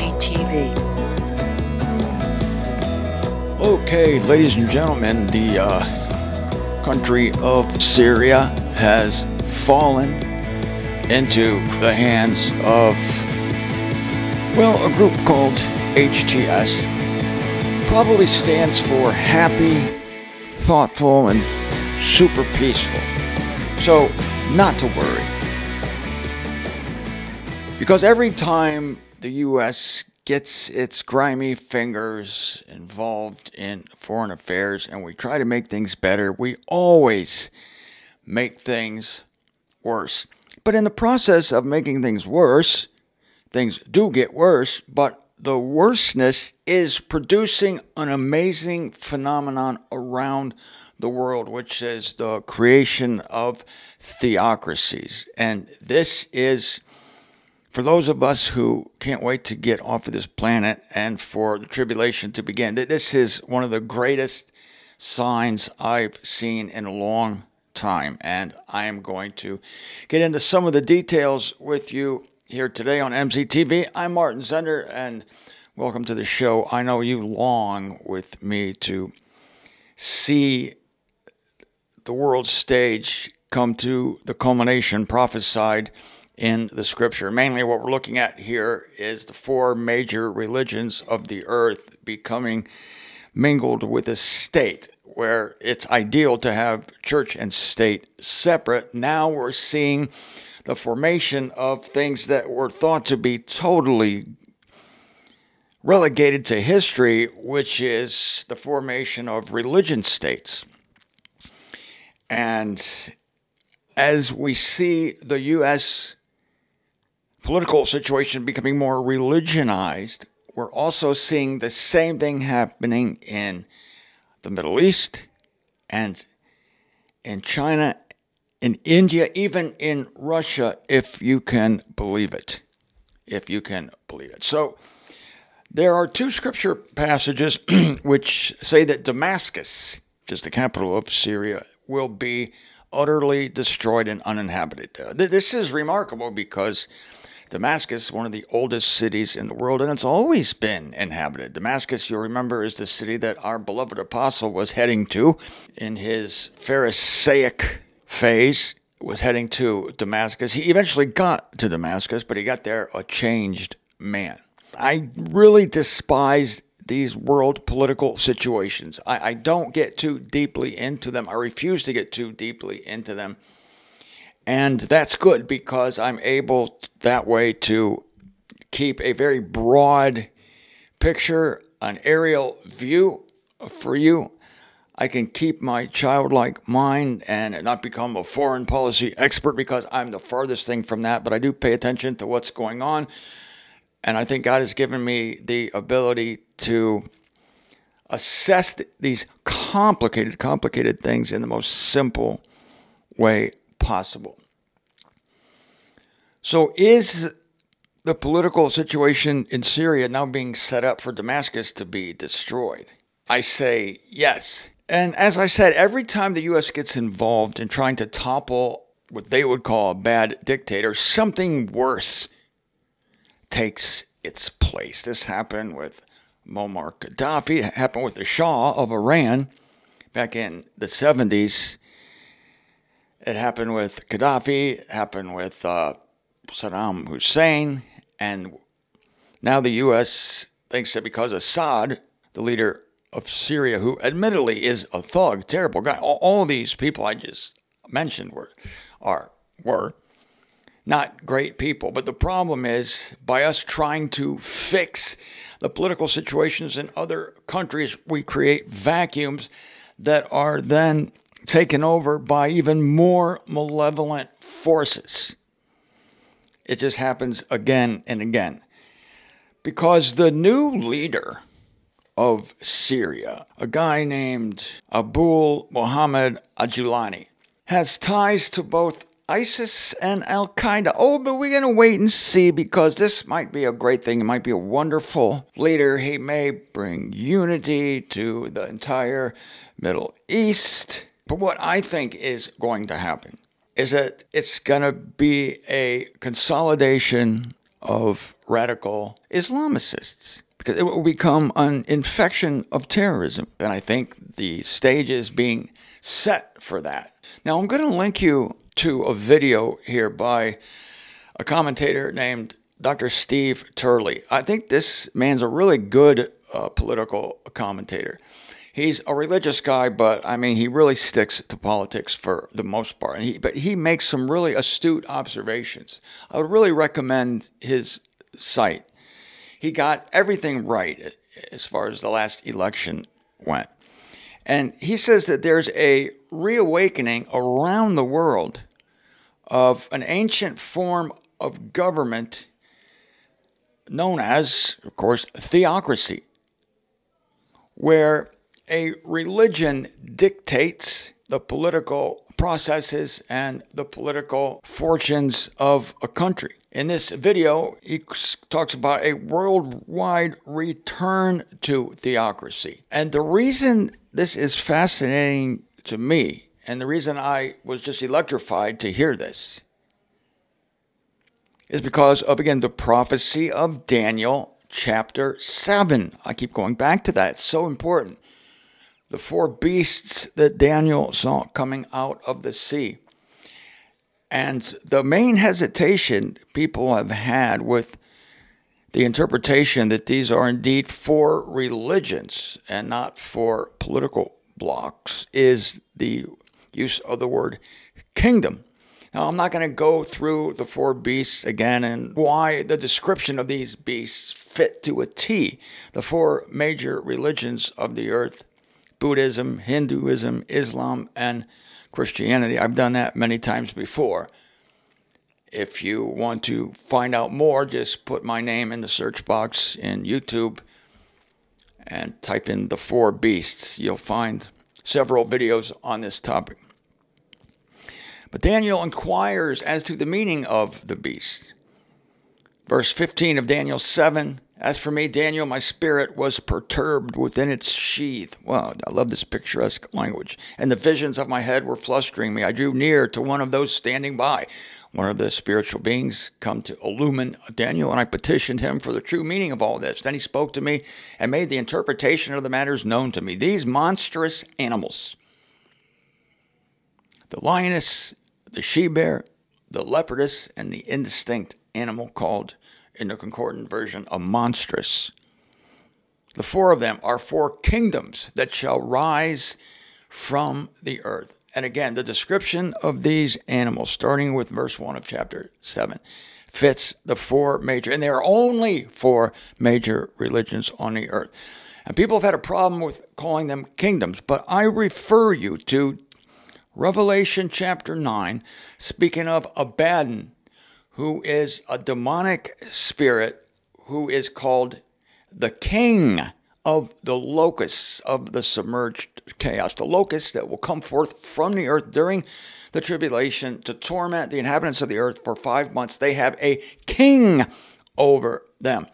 MGTV. Okay, ladies and gentlemen, the country of Syria has fallen into the hands of, well, a group called HTS. Probably stands for happy, thoughtful, and super peaceful. So, not to worry. Because every time the U.S. gets its grimy fingers involved in foreign affairs and we try to make things better, we always make things worse. But in the process of making things worse, things do get worse, but the worseness is producing an amazing phenomenon around the world, which is the creation of theocracies. And this is, for those of us who can't wait to get off of this planet and for the tribulation to begin, this is one of the greatest signs I've seen in a long time. And I am going to get into some of the details with you here today on MZTV. I'm Martin Zender, and welcome to the show. I know you long with me to see the world stage come to the culmination prophesied in the scripture. Mainly what we're looking at here is the four major religions of the earth becoming mingled with a state where it's ideal to have church and state separate. Now we're seeing the formation of things that were thought to be totally relegated to history, which is the formation of religion states. And as we see the U.S. political situation becoming more religionized, we're also seeing the same thing happening in the Middle East and in China, in India, even in Russia, if you can believe it. If you can believe it. So there are two scripture passages which say that Damascus, which is the capital of Syria, will be utterly destroyed and uninhabited. This is remarkable because Damascus is one of the oldest cities in the world, and it's always been inhabited. Damascus, you'll remember, is the city that our beloved apostle was heading to in his Pharisaic phase, was heading to Damascus. He eventually got to Damascus, but he got there a changed man. I really despise these world political situations. I don't get too deeply into them. I refuse to get too deeply into them. And that's good because I'm able that way to keep a very broad picture, an aerial view for you. I can keep my childlike mind and not become a foreign policy expert because I'm the farthest thing from that, but I do pay attention to what's going on. And I think God has given me the ability to assess these complicated things in the most simple way possible. So is the political situation in Syria now being set up for Damascus to be destroyed? I say yes. And as I said, every time the U.S. gets involved in trying to topple what they would call a bad dictator, something worse takes its place. This happened with Muammar Gaddafi. It happened with the Shah of Iran back in the 70s. It happened with Gaddafi. It happened with Saddam Hussein. And now the U.S. thinks that because Assad, the leader of Syria, who admittedly is a thug, terrible guy, all these people I just mentioned were not great people. But the problem is, by us trying to fix the political situations in other countries, we create vacuums that are then taken over by even more malevolent forces. It just happens again and again. Because the new leader of Syria, a guy named Abu Muhammad al-Julani, has ties to both ISIS and Al-Qaeda. Oh, but we're going to wait and see because this might be a great thing. It might be a wonderful leader. He may bring unity to the entire Middle East. But what I think is going to happen is that it's going to be a consolidation of radical Islamicists, because it will become an infection of terrorism. And I think the stage is being set for that. Now, I'm going to link you to a video here by a commentator named Dr. Steve Turley. I think this man's a really good political commentator. He's a religious guy, but I mean, he really sticks to politics for the most part. But he makes some really astute observations. I would really recommend his site. He got everything right as far as the last election went. And he says that there's a reawakening around the world of an ancient form of government known as, of course, theocracy, where a religion dictates the political processes and the political fortunes of a country. In this video, he talks about a worldwide return to theocracy. And the reason this is fascinating to me, and the reason I was just electrified to hear this, is because of, again, the prophecy of Daniel chapter 7. I keep going back to that. It's so important. The 4 beasts that Daniel saw coming out of the sea. And the main hesitation people have had with the interpretation that these are indeed 4 religions and not 4 political blocks is the use of the word kingdom. Now, I'm not going to go through the 4 beasts again and why the description of these beasts fit to a T. The 4 major religions of the earth: Buddhism, Hinduism, Islam, and Christianity. I've done that many times before. If you want to find out more, just put my name in the search box in YouTube and type in the 4 beasts. You'll find several videos on this topic. But Daniel inquires as to the meaning of the beast. Verse 15 of Daniel 7, "As for me, Daniel, my spirit was perturbed within its sheath." Wow, I love this picturesque language. "And the visions of my head were flustering me. I drew near to one of those standing by." One of the spiritual beings come to illumine Daniel, and I petitioned him for the true meaning of all this. Then he spoke to me and made the interpretation of the matters known to me. These monstrous animals, the lioness, the she-bear, the leopardess, and the indistinct animal called in the concordant version a monstrous. The 4 of them are 4 kingdoms that shall rise from the earth. And again, the description of these animals, starting with verse 1 of chapter 7, fits the 4 major, and there are only 4 major religions on the earth. And people have had a problem with calling them kingdoms, but I refer you to Revelation chapter 9, speaking of Abaddon, who is a demonic spirit who is called the king of the locusts of the submerged chaos, the locusts that will come forth from the earth during the tribulation to torment the inhabitants of the earth for 5 months. They have a king over them.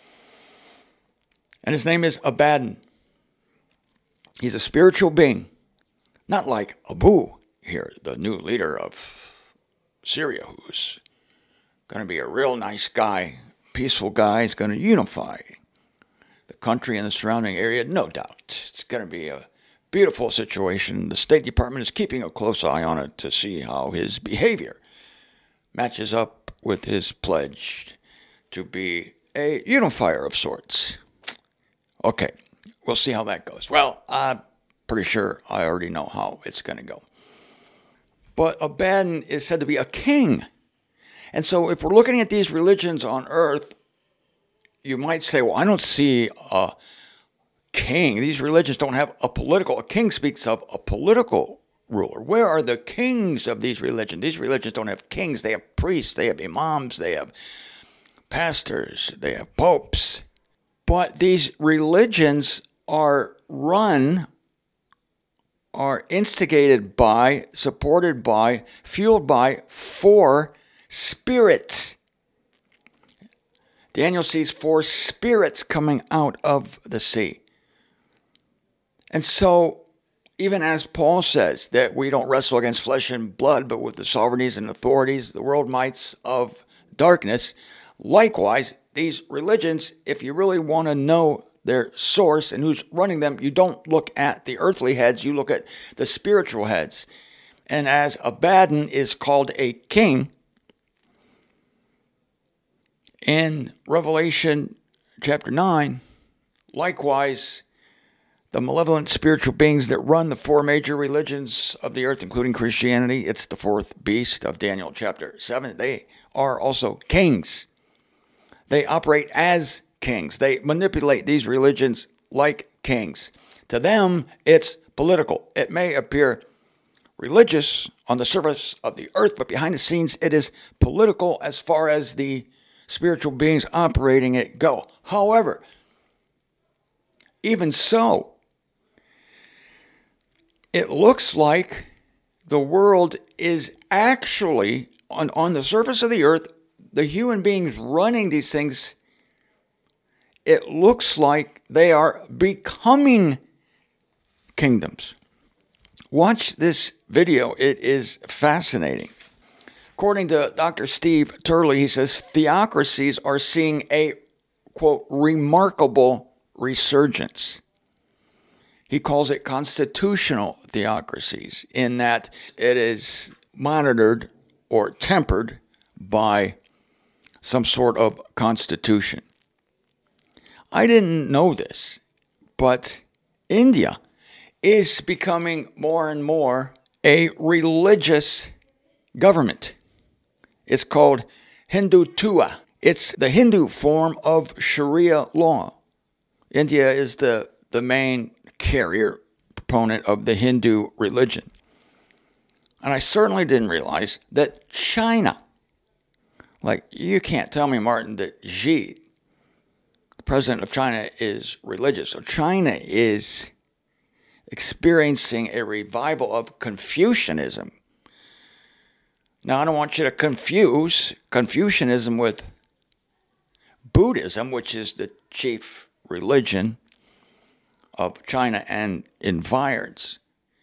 And his name is Abaddon. He's a spiritual being, not like Abu here, the new leader of Syria, who's going to be a real nice guy, peaceful guy. He's going to unify the country and the surrounding area, no doubt. It's going to be a beautiful situation. The State Department is keeping a close eye on it to see how his behavior matches up with his pledge to be a unifier of sorts. Okay, we'll see how that goes. Well, I'm pretty sure I already know how it's going to go. But Abaddon is said to be a king. And so if we're looking at these religions on earth, you might say, well, I don't see a king. These religions don't have a king speaks of a political ruler. Where are the kings of these religions? These religions don't have kings. They have priests. They have imams. They have pastors. They have popes. But these religions are instigated by, supported by, fueled by 4 spirits. Daniel sees 4 spirits coming out of the sea. And so, even as Paul says that we don't wrestle against flesh and blood, but with the sovereignties and authorities, the world mights of darkness, Likewise, these religions, if you really want to know their source and who's running them, you don't look at the earthly heads, you look at the spiritual heads. And as Abaddon is called a king, in Revelation chapter 9, likewise, the malevolent spiritual beings that run the four major religions of the earth, including Christianity, it's the fourth beast of Daniel chapter 7, they are also kings. They operate as kings. They manipulate these religions like kings. To them, it's political. It may appear religious on the surface of the earth, but behind the scenes, it is political as far as the spiritual beings operating it go. However, even so, it looks like the world is actually, on the surface of the earth, the human beings running these things, it looks like they are becoming kingdoms. Watch this video. It is fascinating. According to Dr. Steve Turley, he says theocracies are seeing a, quote, remarkable resurgence. He calls it constitutional theocracies, in that it is monitored or tempered by some sort of constitution. I didn't know this, but India is becoming more and more a religious government. It's called Hindutva. It's the Hindu form of Sharia law. India is the main carrier, proponent of the Hindu religion. And I certainly didn't realize that China, like, you can't tell me, Martin, that Xi, the president of China, is religious. So China is experiencing a revival of Confucianism. Now, I don't want you to confuse Confucianism with Buddhism, which is the chief religion of China and environs.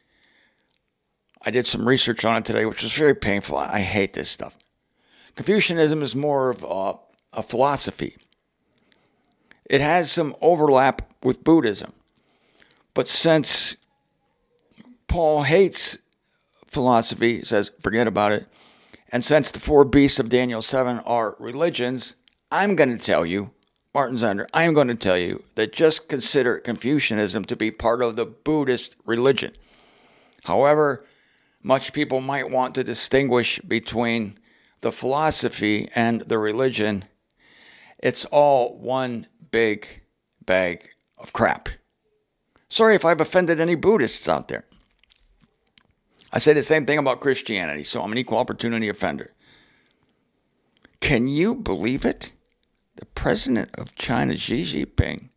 I did some research on it today, which was very painful. I hate this stuff. Confucianism is more of a philosophy. It has some overlap with Buddhism. But since Paul hates philosophy, says forget about it, and since the four beasts of Daniel 7 are religions, I'm going to tell you, Martin Zender, I am going to tell you that just consider Confucianism to be part of the Buddhist religion. However much people might want to distinguish between the philosophy and the religion, it's all one big bag of crap. Sorry if I've offended any Buddhists out there. I say the same thing about Christianity, so I'm an equal opportunity offender. Can you believe it? The president of China, Xi Jinping,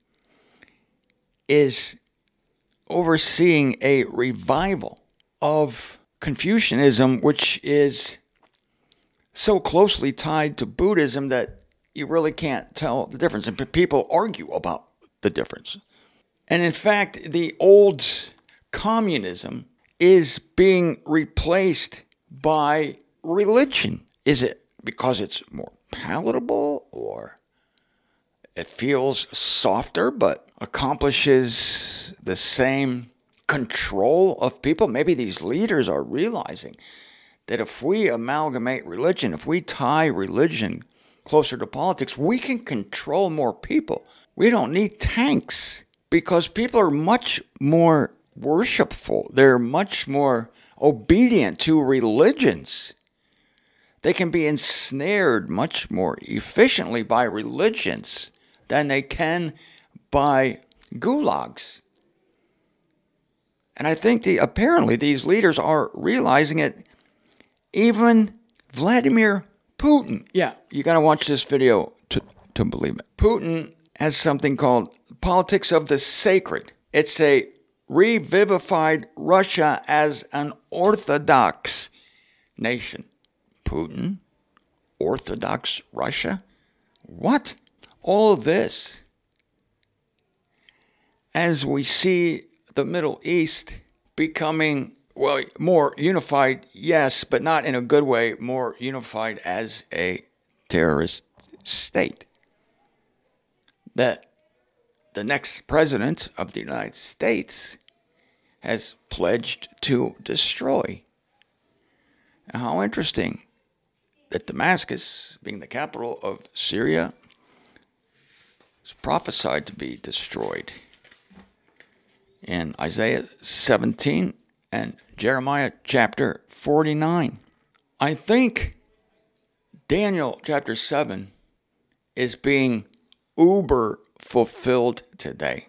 is overseeing a revival of Confucianism, which is so closely tied to Buddhism that you really can't tell the difference. And people argue about the difference. And in fact, the old communism is being replaced by religion. Is it because it's more palatable, or it feels softer but accomplishes the same control of people? Maybe these leaders are realizing that if we amalgamate religion, if we tie religion closer to politics, we can control more people. We don't need tanks, because people are much more worshipful. They're much more obedient to religions. They can be ensnared much more efficiently by religions than they can by gulags. And I think apparently these leaders are realizing it. Even Vladimir Putin. Yeah, you got to watch this video to believe it. Putin has something called Politics of the Sacred. It's a revivified Russia as an Orthodox nation. Putin? Orthodox Russia? What? All of this, as we see the Middle East becoming, well, more unified, yes, but not in a good way, more unified as a terrorist state that the next president of the United States has pledged to destroy. And how interesting that Damascus, being the capital of Syria, is prophesied to be destroyed in Isaiah 17 and Jeremiah chapter 49. I think Daniel chapter 7 is being uber fulfilled today,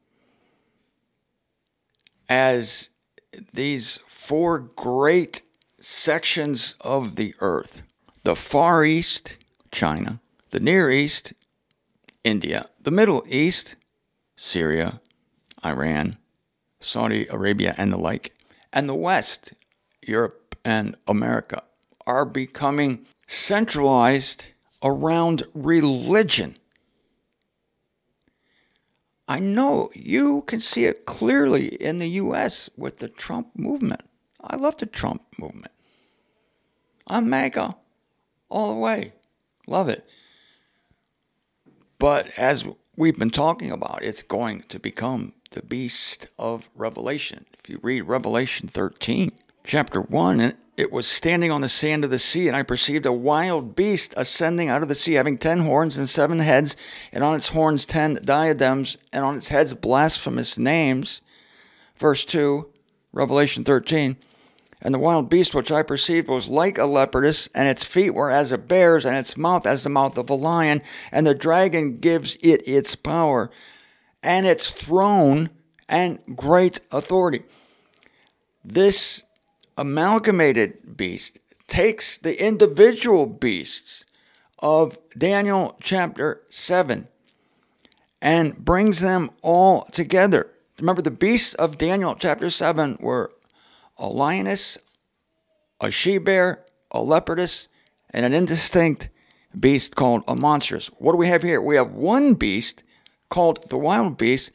as these four great sections of the earth, the Far East, China, the Near East, India, the Middle East, Syria, Iran, Saudi Arabia, and the like, and the West, Europe and America, are becoming centralized around religion. I know you can see it clearly in the U.S. with the Trump movement. I love the Trump movement. I'm MAGA all the way. Love it. But as we've been talking about, it's going to become the beast of Revelation. If you read Revelation 13, chapter 1, it was standing on the sand of the sea, and I perceived a wild beast ascending out of the sea, having 10 horns and 7 heads, and on its horns 10 diadems, and on its heads blasphemous names. Verse 2, Revelation 13. And the wild beast which I perceived was like a leopardess, and its feet were as a bear's, and its mouth as the mouth of a lion. And the dragon gives it its power, and its throne, and great authority. This amalgamated beast takes the individual beasts of Daniel chapter 7 and brings them all together. Remember, the beasts of Daniel chapter 7 were a lioness, a she-bear, a leopardess, and an indistinct beast called a monstrous. What do we have here? We have one beast called the wild beast.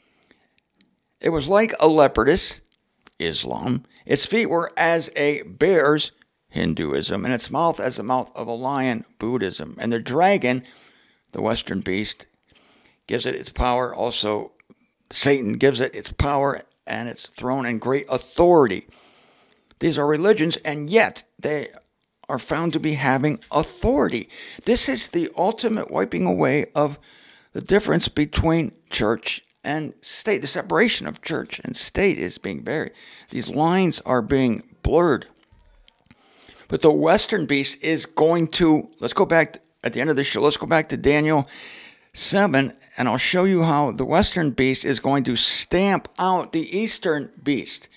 It was like a leopardess, Islam. Its feet were as a bear's, Hinduism, and its mouth as the mouth of a lion, Buddhism. And the dragon, the Western beast, gives it its power. Also, Satan gives it its power and its throne and great authority. These are religions, and yet they are found to be having authority. This is the ultimate wiping away of the difference between church and state. The separation of church and state is being buried. These lines are being blurred. But the Western beast is going to, let's go back at the end of the show, let's go back to Daniel 7, and I'll show you how the Western beast is going to stamp out the Eastern beast.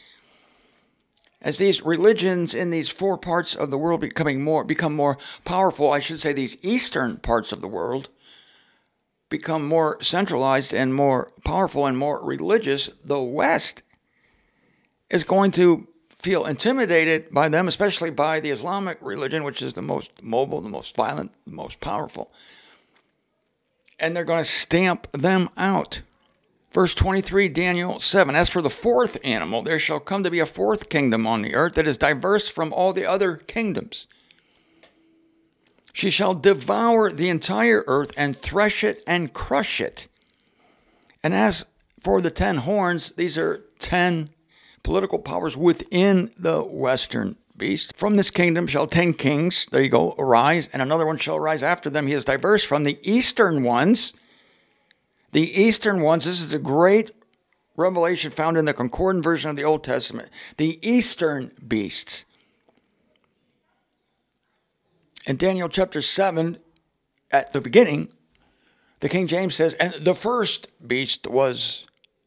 As these religions in these four parts of the world become more powerful, I should say these eastern parts of the world become more centralized and more powerful and more religious, the West is going to feel intimidated by them, especially by the Islamic religion, which is the most mobile, the most violent, the most powerful. And they're going to stamp them out. Verse 23, Daniel 7, as for the fourth animal, there shall come to be a fourth kingdom on the earth that is diverse from all the other kingdoms. She shall devour the entire earth and thresh it and crush it. And as for the 10 horns, these are 10 political powers within the Western beast. From this kingdom shall 10 kings, there you go, arise, and another one shall arise after them. He is diverse from the eastern ones. The eastern ones, this is the great revelation found in the concordant version of the Old Testament. The eastern beasts. In Daniel chapter 7, at the beginning, the King James says, and the first beast was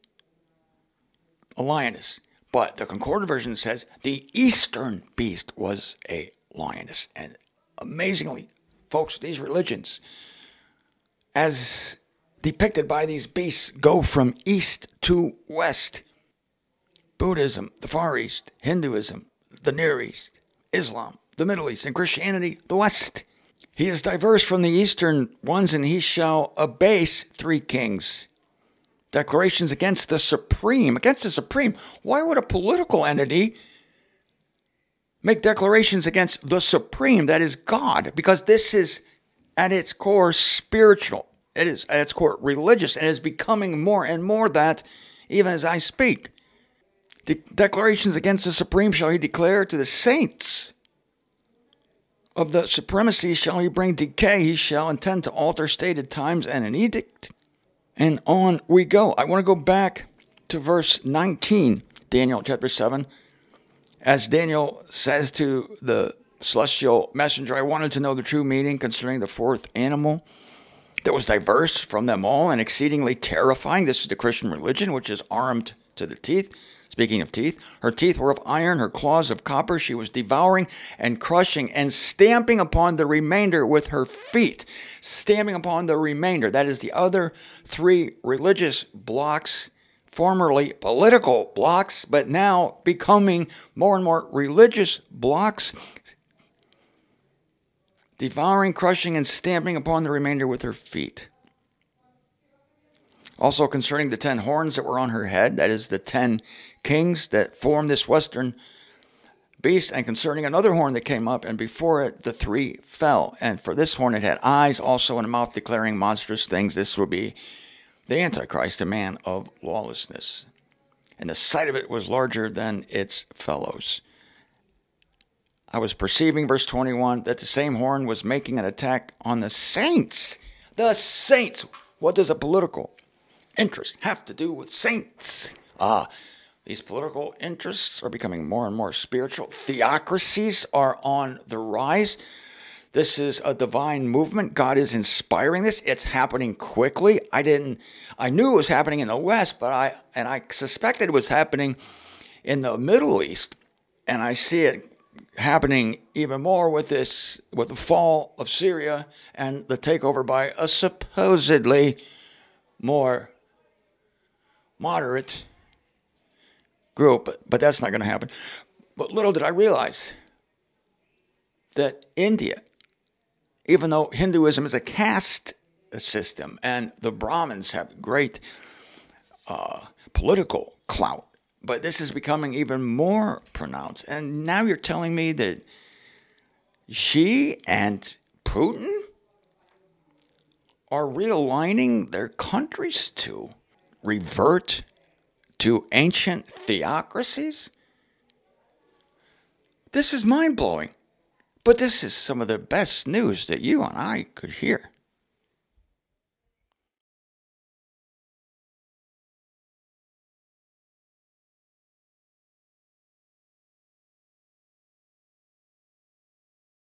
a lioness. But the concordant version says the eastern beast was a lioness. And amazingly, folks, these religions, as depicted by these beasts, go from east to west. Buddhism, the Far East, Hinduism, the Near East, Islam, the Middle East, and Christianity, the West. He is diverse from the eastern ones, and he shall abase 3 kings. Declarations against the supreme. Against the supreme. Why would a political entity make declarations against the supreme, that is God? Because this is at its core spiritual. It is at its core religious, and is becoming more and more that even as I speak. Declarations against the supreme shall he declare to the saints. Of the supremacy shall he bring decay. He shall intend to alter stated times and an edict. And on we go. I want to go back to verse 19, Daniel chapter 7. As Daniel says to the celestial messenger, I wanted to know the true meaning concerning the fourth animal that was diverse from them all and exceedingly terrifying. This is the Christian religion, which is armed to the teeth. Speaking of teeth, her teeth were of iron, her claws of copper. She was devouring and crushing and stamping upon the remainder with her feet. Stamping upon the remainder. That is the other three religious blocks, formerly political blocks, but now becoming more and more religious blocks. Devouring, crushing, and stamping upon the remainder with her feet. Also concerning the 10 horns that were on her head, that is the 10 kings that form this western beast, and concerning another horn that came up, and before it the 3 fell. And for this horn it had eyes also and a mouth declaring monstrous things. This will be the Antichrist, the man of lawlessness. And the sight of it was larger than its fellows. I was perceiving, verse 21, that the same horn was making an attack on the saints. The saints. What does a political interest have to do with saints? These political interests are becoming more and more spiritual. Theocracies are on the rise. This is a divine movement. God is inspiring this. It's happening quickly. I knew it was happening in the West, but I suspected it was happening in the Middle East. And I see it happening even more with the fall of Syria and the takeover by a supposedly more moderate group, but that's not going to happen. But little did I realize that India, even though Hinduism is a caste system and the Brahmins have great political clout, but this is becoming even more pronounced. And now you're telling me that Xi and Putin are realigning their countries to revert to ancient theocracies? This is mind-blowing. But this is some of the best news that you and I could hear.